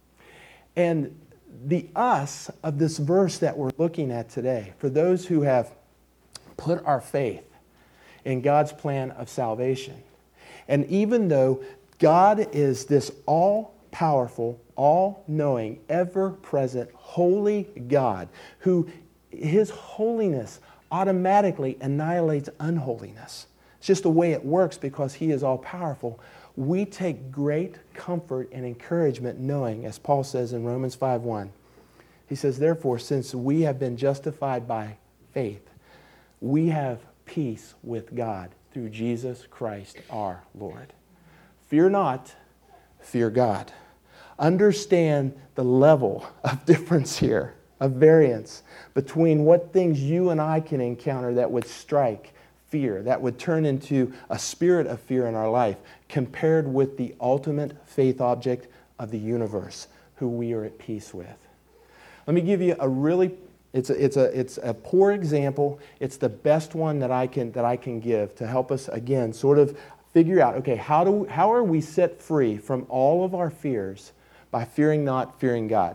And the us of this verse that we're looking at today, for those who have put our faith in God's plan of salvation, and even though God is this all-powerful, all-knowing, ever-present, holy God, who His holiness automatically annihilates unholiness. It's just the way it works because He is all-powerful. We take great comfort and encouragement knowing, as Paul says in Romans five one, he says, therefore, since we have been justified by faith, we have peace with God through Jesus Christ our Lord. Fear not, fear God. Understand the level of difference here, of variance between what things you and I can encounter that would strike fear, that would turn into a spirit of fear in our life, compared with the ultimate faith object of the universe, who we are at peace with. Let me give you a really, it's a, it's a, it's a poor example. It's the best one that I can, that I can give to help us, again, sort of figure out, okay, how do how are we set free from all of our fears by fearing not, fearing God?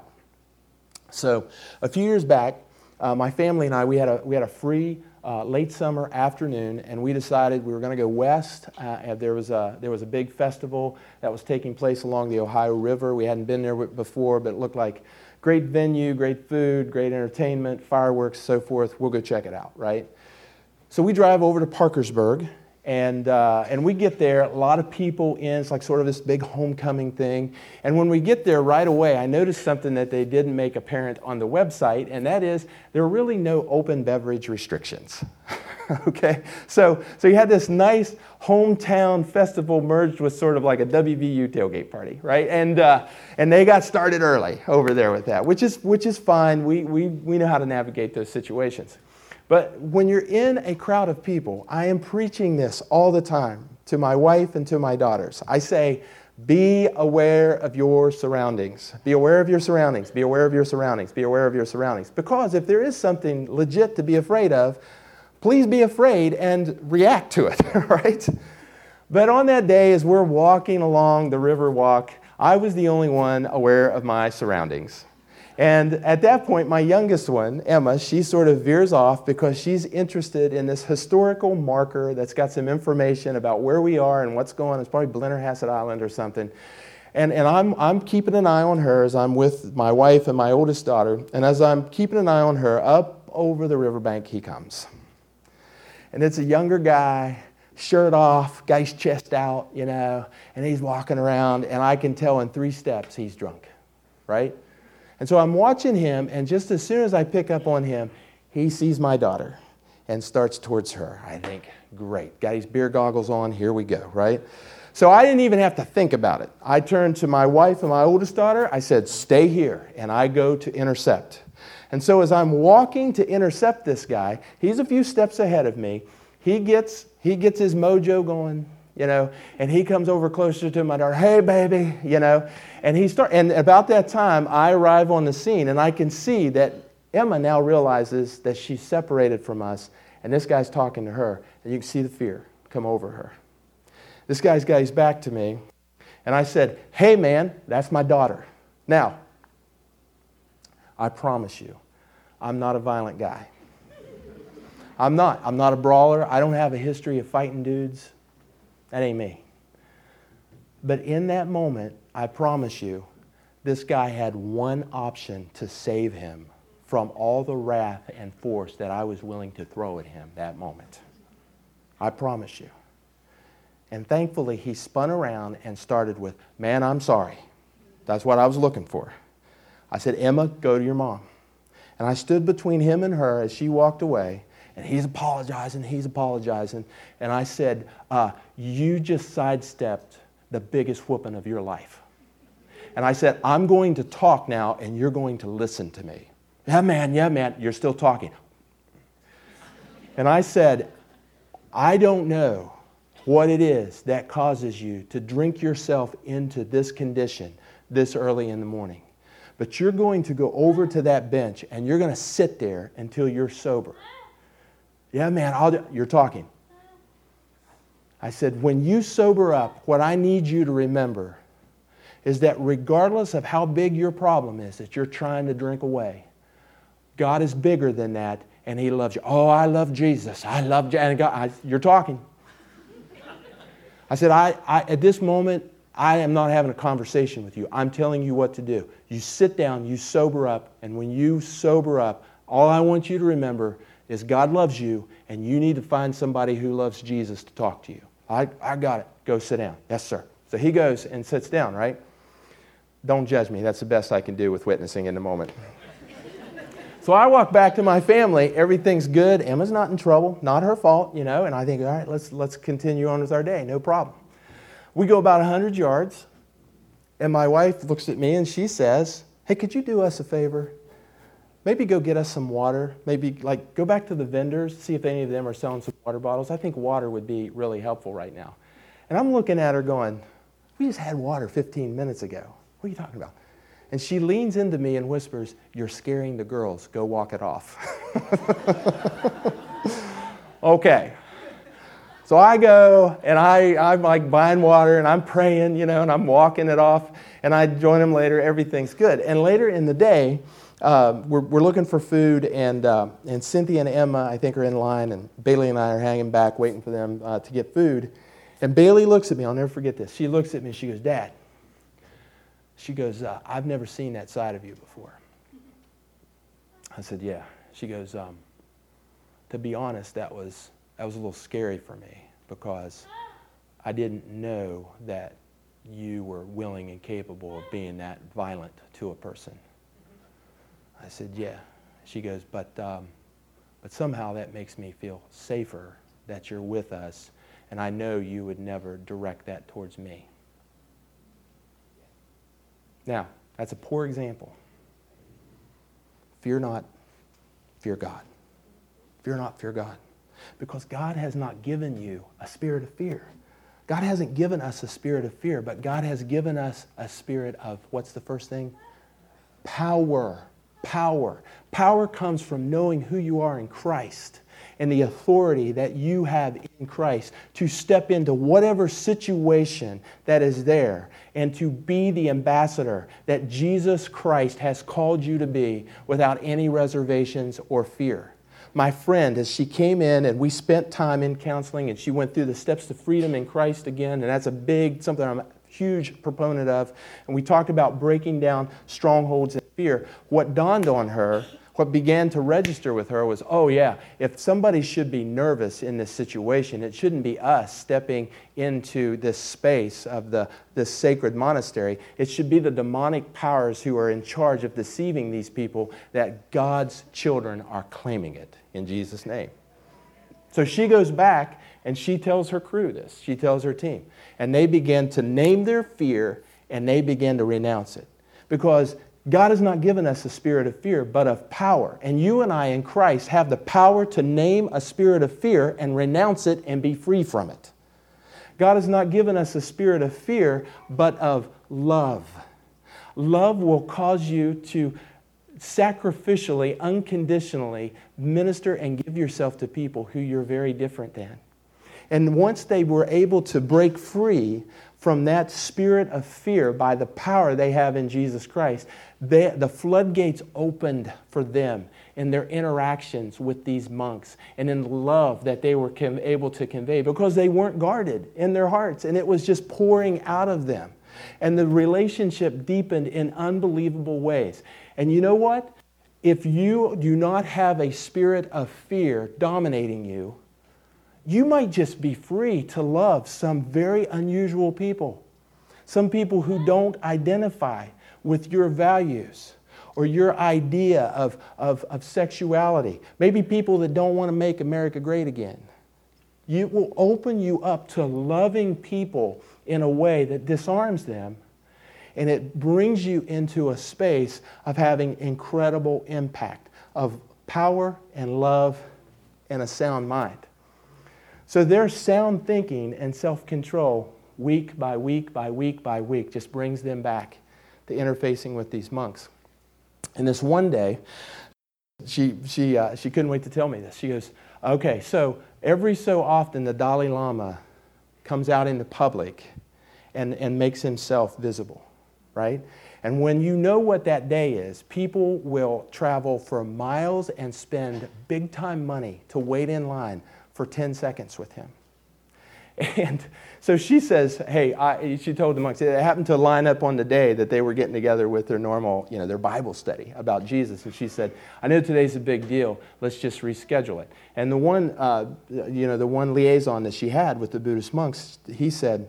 So a few years back, uh, my family and I, we had a we had a free uh, late summer afternoon, and we decided we were going to go west. Uh, and there was a there was a big festival that was taking place along the Ohio River. We hadn't been there before, but it looked like great venue, great food, great entertainment, fireworks, so forth. We'll go check it out, right? So we drive over to Parkersburg. And uh, and we get there, a lot of people in, it's like sort of this big homecoming thing. And when we get there right away, I noticed something that they didn't make apparent on the website, and that is there are really no open beverage restrictions. Okay, so so you had this nice hometown festival merged with sort of like a W V U tailgate party, right? And uh, and they got started early over there with that, which is which is fine. We we we know how to navigate those situations. But when you're in a crowd of people, I am preaching this all the time to my wife and to my daughters. I say, be aware of your surroundings. Be aware of your surroundings. Be aware of your surroundings. Be aware of your surroundings. Because if there is something legit to be afraid of, please be afraid and react to it, right? But on that day, as we're walking along the river walk, I was the only one aware of my surroundings. And at that point, my youngest one, Emma, she sort of veers off because she's interested in this historical marker that's got some information about where we are and what's going on. It's probably Blennerhassett Island or something. And, and I'm, I'm keeping an eye on her as I'm with my wife and my oldest daughter. And as I'm keeping an eye on her, up over the riverbank he comes. And it's a younger guy, shirt off, guy's chest out, you know, and he's walking around, and I can tell in three steps he's drunk, right? And so I'm watching him, and just as soon as I pick up on him, he sees my daughter and starts towards her. I think, great, got his beer goggles on, here we go, right? So I didn't even have to think about it. I turned to my wife and my oldest daughter, I said, stay here, and I go to intercept. And so as I'm walking to intercept this guy, he's a few steps ahead of me. He gets he gets his mojo going, you know, and he comes over closer to my daughter. Hey, baby, you know, and he start. And about that time, I arrive on the scene, and I can see that Emma now realizes that she's separated from us, and this guy's talking to her, and you can see the fear come over her. This guy's got his back to me, and I said, "Hey, man, that's my daughter." Now, I promise you, I'm not a violent guy. I'm not. I'm not a brawler. I don't have a history of fighting dudes. That ain't me. But in that moment, I promise you, this guy had one option to save him from all the wrath and force that I was willing to throw at him that moment. I promise you. And thankfully, he spun around and started with, "Man, I'm sorry." That's what I was looking for. I said, "Emma, go to your mom." And I stood between him and her as she walked away, and he's apologizing, he's apologizing. And I said, uh, you just sidestepped the biggest whooping of your life. And I said, I'm going to talk now, and you're going to listen to me. Yeah, man, yeah, man, you're still talking. And I said, I don't know what it is that causes you to drink yourself into this condition this early in the morning. But you're going to go over to that bench, and you're going to sit there until you're sober. Yeah, man, I'll do, you're talking. I said, when you sober up, what I need you to remember is that regardless of how big your problem is that you're trying to drink away, God is bigger than that, and He loves you. Oh, I love Jesus. I love Jesus. And God, I, you're talking. I said, I, I at this moment, I am not having a conversation with you. I'm telling you what to do. You sit down, you sober up, and when you sober up, all I want you to remember is God loves you, and you need to find somebody who loves Jesus to talk to you. I, I got it. Go sit down. Yes, sir. So he goes and sits down, right? Don't judge me. That's the best I can do with witnessing in the moment. So I walk back to my family. Everything's good. Emma's not in trouble. Not her fault, you know. And I think, all right, let's let's continue on with our day. No problem. We go about one hundred yards, and my wife looks at me and she says, hey, could you do us a favor? Maybe go get us some water. Maybe like go back to the vendors, see if any of them are selling some water bottles. I think water would be really helpful right now. And I'm looking at her going, we just had water fifteen minutes ago. What are you talking about? And she leans into me and whispers, you're scaring the girls. Go walk it off. Okay. So I go, and I, I'm like buying water, and I'm praying, you know, and I'm walking it off, and I join them later. Everything's good. And later in the day, uh, we're, we're looking for food, and uh, and Cynthia and Emma, I think, are in line, and Bailey and I are hanging back waiting for them uh, to get food. And Bailey looks at me. I'll never forget this. She looks at me, and she goes, Dad, she goes, uh, I've never seen that side of you before. I said, yeah. She goes, um, to be honest, that was... That was a little scary for me because I didn't know that you were willing and capable of being that violent to a person. I said, yeah. She goes, but um, but somehow that makes me feel safer that you're with us, and I know you would never direct that towards me. Now, that's a poor example. Fear not, fear God. Fear not, fear God. Because God has not given you a spirit of fear. God hasn't given us a spirit of fear, but God has given us a spirit of, what's the first thing? Power. Power. Power comes from knowing who you are in Christ and the authority that you have in Christ to step into whatever situation that is there and to be the ambassador that Jesus Christ has called you to be without any reservations or fear. My friend, as she came in and we spent time in counseling and she went through the steps to freedom in Christ again, and that's a big, something I'm a huge proponent of, and we talked about breaking down strongholds and fear. What dawned on her, what began to register with her was, oh yeah, if somebody should be nervous in this situation, it shouldn't be us stepping into this space of the this sacred monastery. It should be the demonic powers who are in charge of deceiving these people that God's children are claiming it in Jesus' name. So she goes back and she tells her crew this. She tells her team. And they begin to name their fear and they begin to renounce it. Because God has not given us a spirit of fear, but of power. And you and I in Christ have the power to name a spirit of fear and renounce it and be free from it. God has not given us a spirit of fear, but of love. Love will cause you to sacrificially, unconditionally minister and give yourself to people who you're very different than. And once they were able to break free from that spirit of fear by the power they have in Jesus Christ, they, the floodgates opened for them in their interactions with these monks and in the love that they were com- able to convey because they weren't guarded in their hearts and it was just pouring out of them. And the relationship deepened in unbelievable ways. And you know what? If you do not have a spirit of fear dominating you, you might just be free to love some very unusual people. Some people who don't identify with your values or your idea of, of, of sexuality. Maybe people that don't want to make America great again. It will open you up to loving people in a way that disarms them, and it brings you into a space of having incredible impact, of power and love and a sound mind. So their sound thinking and self-control, week by week by week by week, just brings them back to interfacing with these monks. And this one day, she she uh, she couldn't wait to tell me this. She goes, okay, so every so often the Dalai Lama comes out into public and, and makes himself visible, right? And when you know what that day is, people will travel for miles and spend big time money to wait in line for ten seconds with him. And so she says, hey, I, she told the monks, it happened to line up on the day that they were getting together with their normal, you know, their Bible study about Jesus. And she said, I know today's a big deal. Let's just reschedule it. And the one, uh, you know, the one liaison that she had with the Buddhist monks, he said,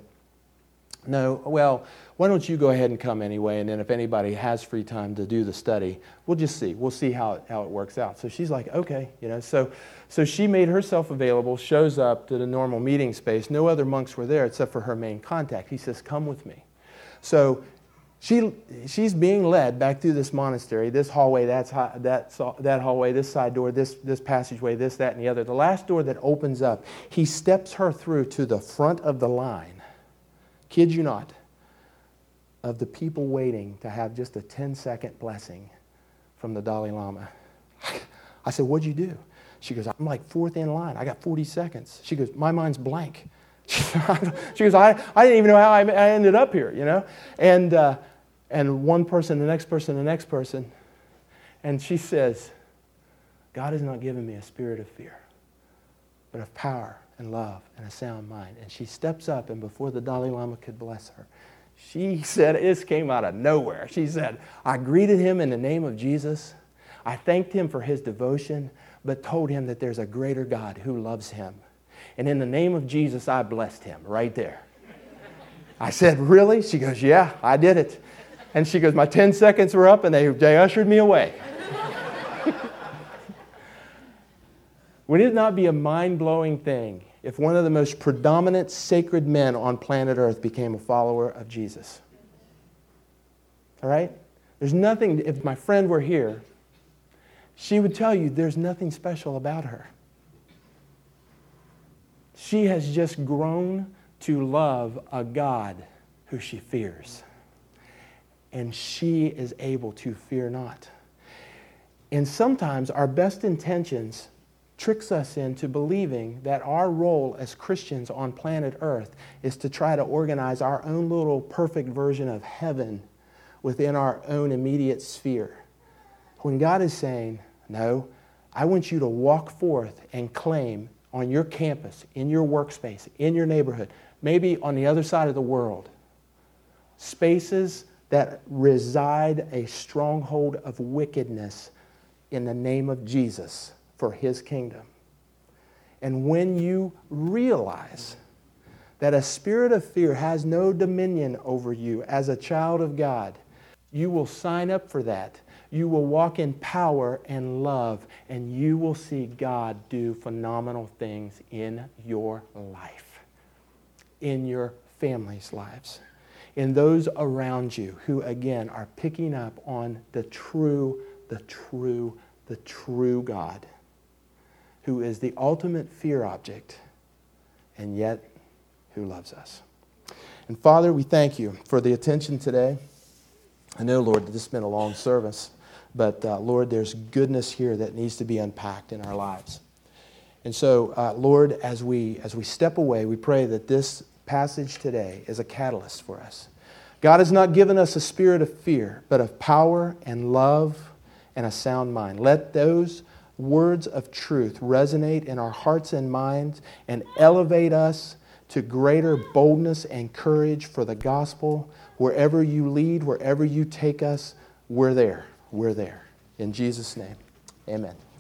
no, well, why don't you go ahead and come anyway, and then if anybody has free time to do the study, we'll just see. We'll see how it, how it works out. So she's like, okay, you know. So, so she made herself available, shows up to the normal meeting space. No other monks were there except for her main contact. He says, come with me. So she she's being led back through this monastery, this hallway, that's that that hallway, this side door, this this passageway, this, that, and the other. The last door that opens up, he steps her through to the front of the line. Kid you not, of the people waiting to have just a ten-second blessing from the Dalai Lama. I said, what'd you do? She goes, I'm like fourth in line. I got forty seconds. She goes, my mind's blank. She goes, I, I didn't even know how I, I ended up here, you know? And, uh, and one person, the next person, the next person. And she says, God has not given me a spirit of fear, but of power and love and a sound mind. And she steps up, and before the Dalai Lama could bless her, she said, this came out of nowhere. She said, I greeted him in the name of Jesus. I thanked him for his devotion, but told him that there's a greater God who loves him. And in the name of Jesus, I blessed him right there. I said, really? She goes, yeah, I did it. And she goes, my ten seconds were up, and they, they ushered me away. Would it not be a mind-blowing thing if one of the most predominant sacred men on planet Earth became a follower of Jesus? All right? There's nothing, if my friend were here, she would tell you there's nothing special about her. She has just grown to love a God who she fears. And she is able to fear not. And sometimes our best intentions tricks us into believing that our role as Christians on planet Earth is to try to organize our own little perfect version of heaven within our own immediate sphere. When God is saying, no, I want you to walk forth and claim on your campus, in your workspace, in your neighborhood, maybe on the other side of the world, spaces that reside a stronghold of wickedness in the name of Jesus for His kingdom. And when you realize that a spirit of fear has no dominion over you as a child of God, you will sign up for that. You will walk in power and love, and you will see God do phenomenal things in your life, in your family's lives, in those around you who, again, are picking up on the true, the true, the true God, who is the ultimate fear object, and yet who loves us. And Father, we thank you for the attention today. I know, Lord, that this has been a long service, but uh, Lord, there's goodness here that needs to be unpacked in our lives. And so, uh, Lord, as we as we step away, we pray that this passage today is a catalyst for us. God has not given us a spirit of fear, but of power and love and a sound mind. Let those words of truth resonate in our hearts and minds and elevate us to greater boldness and courage for the gospel. Wherever you lead, wherever you take us, we're there. We're there. In Jesus' name, amen.